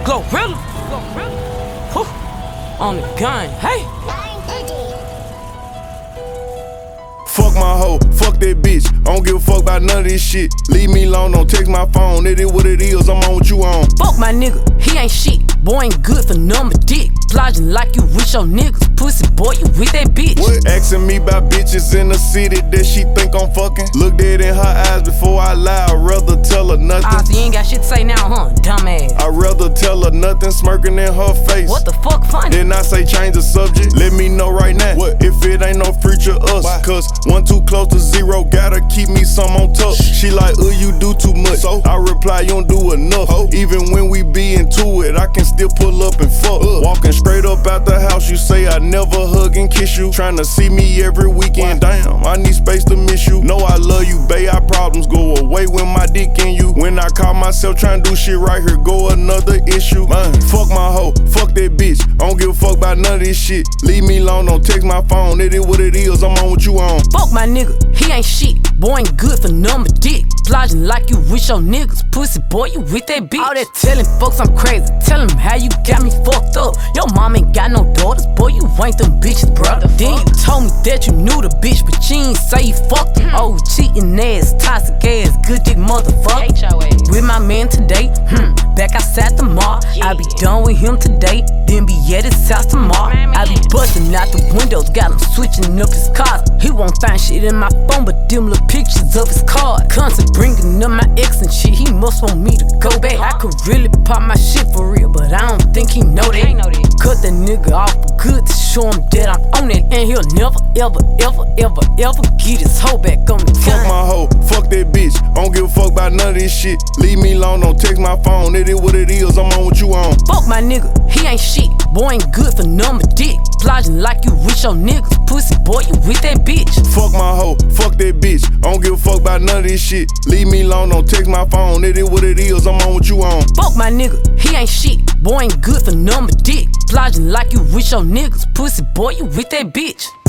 Glorilla. Whew. On the gun, hey. Fuck my hoe, fuck that bitch. I don't give a fuck about none of this shit. Leave me alone, don't text my phone. It is what it is, I'm on what you on. Fuck my nigga, he ain't shit. Boy ain't good for number dick. Plotting like you with your niggas. Pussy boy, you with that bitch. What? Asking me about bitches in the city that she think I'm fucking. Look dead in her eyes before I lie. I'd rather tell her nothing. Ah, so you ain't got shit to say now, huh? Dumbass. I'd rather tell her nothing, smirking in her face. What the fuck funny? Then I say change the subject. Let me know right now. What? If it ain't no future us. Why? Cause 1 too close to 0, gotta keep me some on top. She like, you do too much. So I reply, you don't do enough. Even when we be into it, I can still pull up and fuck. Walking straight up out the house, you say I never hug and kiss you. Tryna see me every weekend, damn, I need space to miss you. Know I love you, babe, our problems go away when my dick in you. When I call myself tryna do shit right, here go another issue. Man, fuck my hoe, fuck that bitch. I don't give a fuck about none of this shit. Leave me alone, don't text my phone. It is what it is, I'm on what you on. Fuck my nigga, he ain't shit. Boy ain't good for number dick. Plotting like you with your niggas. Pussy boy, you with that bitch. All that telling folks I'm crazy. Tell him how you got me fucked up. Your mom ain't got no daughters, boy, you ain't them bitches, bro. Then you told me that you knew the bitch, but you ain't say you fucked her. Oh, cheating ass, toxic ass, good dick motherfucker. With my man today, back outside the mall. I be done with him today, then be at his house tomorrow. I be busting out the windows, got him switching up his cars. He won't find shit in my phone, but them little pictures of his card. Constant bringing up my ex and shit, he must want me to go back. I could really pop my shit for real, but I don't think he know that. Cut that nigga off for good to show him that I'm on it, and he'll never, ever get his hoe back on the gun. Fuck my hoe, fuck that bitch. I don't give a fuck about none of this shit. Leave me alone, don't text my phone. It is what it is, I'm on what you on. Fuck my nigga, he ain't shit. Boy ain't good for number dick. Plotting like you with your niggas. Pussy boy, you with that bitch. Fuck my hoe, fuck that bitch. I don't give a fuck about none of this shit. Leave me alone, don't text my phone. It is what it is, I'm on what you on. Fuck my nigga, he ain't shit. Boy ain't good for number dick. Plotting like you with your niggas. Pussy boy, you with that bitch.